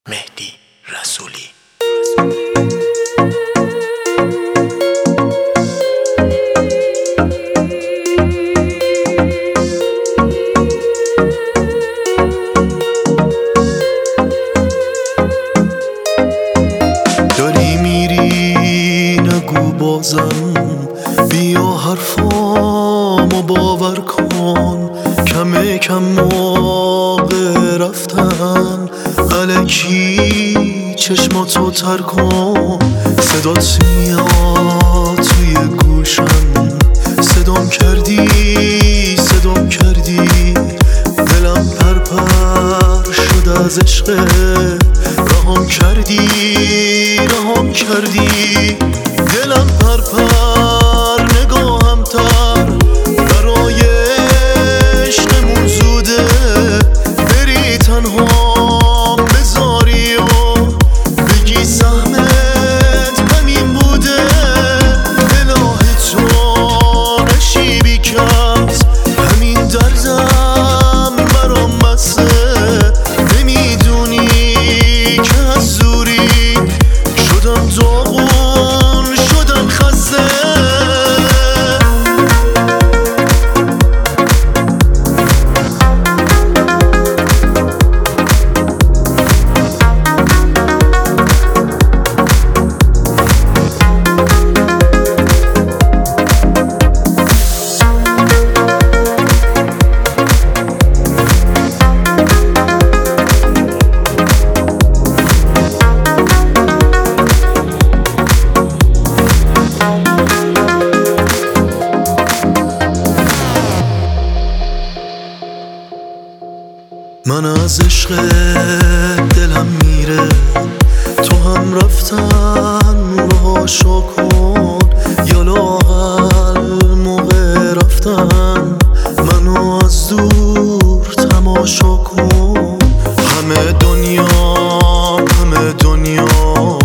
مهدی رسولی. داری میری نگو بازم، بیا حرفامو باور کن. کم موقع رفتن الکی چشماتو تر کن. صدات میاد توی گوشم، صدام کردی دلم پرپر شد از عشقت. رهام کردی دلم پرپر، نگاهم تر برای عشقمون زوده. بری تنها بذاری و بگی سهمت همین بوده. الهی تو نشی بیکس، همین دردم برام بسه. نمیدونی که از زوری شدم داغون، شدم خسته. من از عشق دلم میره، تو هم رفتن راهاشو کن. یا لااقل موقع رفتن منو از دور تماشا کن. همه دنیا